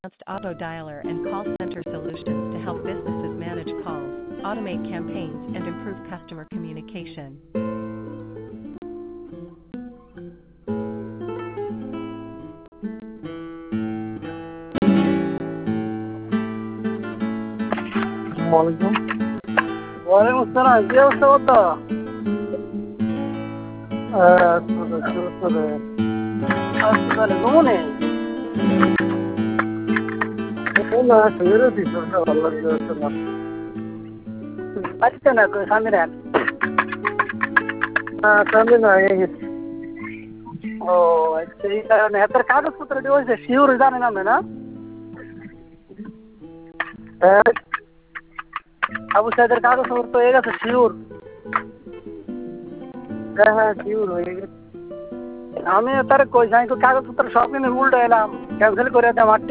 advanced auto dialer and call center solutions to help businesses manage calls, automate campaigns, and improve customer communication. ওয়ালাইকুম ওয়ালাইকুম আসসালাম কি অবস্থা বলতো হাসপাতালে ঘুমনে না শুয়ে দিস ভালো লাগছে না বাড়িতে না সামনে না সামনে না ও আচ্ছা এই কারণে এত কাগজপত্র দিয়েছে শিওর জানেন আপনি না আবু সাইদের কাগজপত্র হয়ে গেছে শিওর হ্যাঁ শিওর হয়ে গেছে আমি তার কই যাই কাগজপত্র সব কিনে উল্টো এলাম ক্যান্সেল করে দিলাম